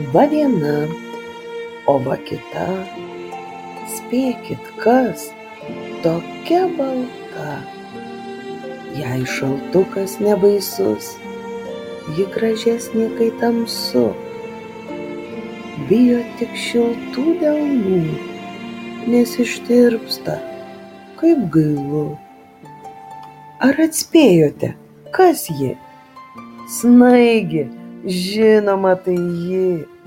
Va viena, o va kita, spėkit kas, tokia balta. Jai šaltukas nebaisus, ji gražesnė, kai tamsu. Bijo tik šiltų delnų, nes ištirpsta, kaip gailu. Ar atspėjote, kas ji? Snaigė, žinoma, tai ji.